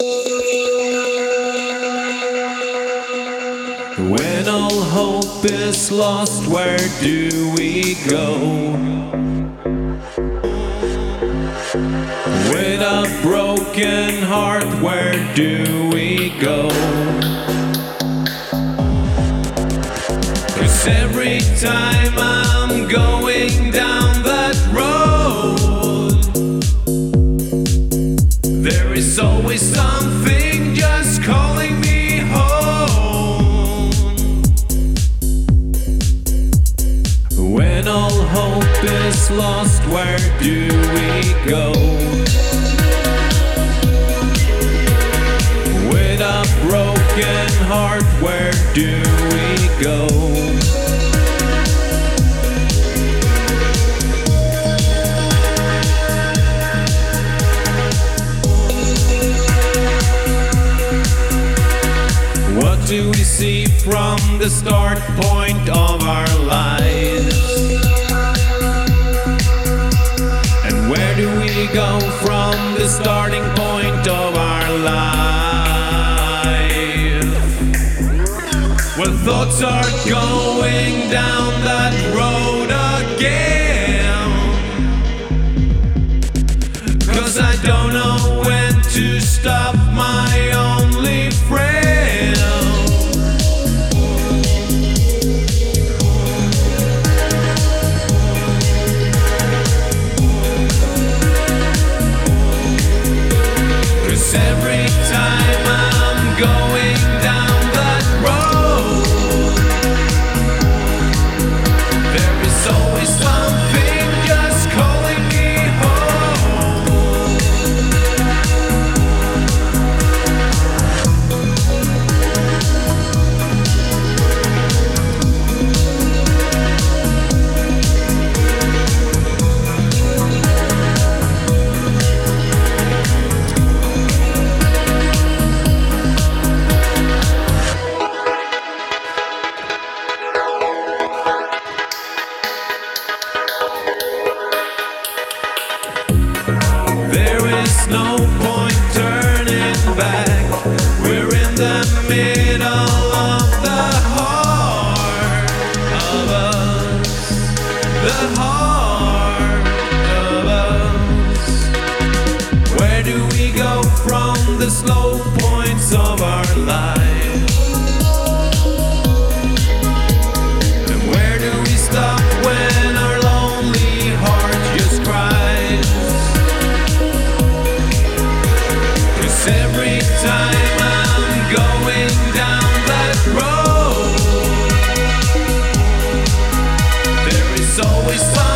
When all hope is lost, where do we go? With a broken heart, where do we go? 'Cause every time I'm going down that road, there is always something just calling me home. When all hope is lost, where do we go? With a broken heart, where do we go? What do we see from the start point of our lives? And where do we go from the starting point of our life? Well, thoughts are going down that road again, 'cause I don't know when to stop, my only friend. Every time I'm going down that road, there is always something just calling me home. There is no point turning back. We're in the middle of the heart of us, the heart of us. Where do we go from the slow points of our life? And where do we stop when our lonely heart just cries? Every time I'm going down that road, there is always something